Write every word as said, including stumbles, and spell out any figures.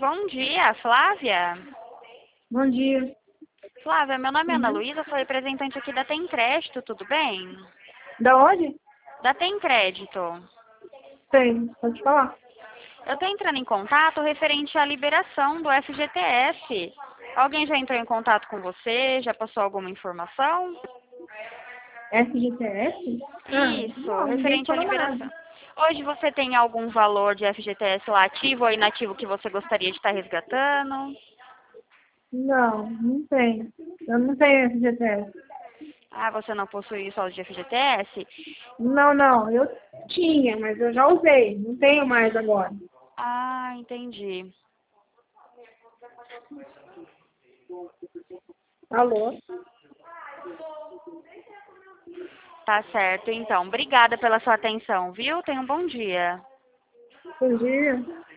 bom dia, Flávia. Bom dia. Flávia, meu nome é Ana Uhum. Luísa, sou representante aqui da Tem Crédito, tudo bem? Da onde? Da Tem Crédito. Tem, pode falar. Eu estou entrando em contato referente à liberação do F G T S. Alguém já entrou em contato com você? Já passou alguma informação? F G T S? Ah, Isso, não, ninguém referente à falou nada. liberação. Hoje você tem algum valor de F G T S lá ativo ou inativo que você gostaria de estar resgatando? Não, não tem. Eu não tenho F G T S. Ah, você não possui saldo de F G T S? Não, não, eu tinha, mas eu já usei. Não tenho mais agora. Ah, entendi. Alô? Tá certo, então. Obrigada pela sua atenção, viu? Tenha um bom dia. Bom dia.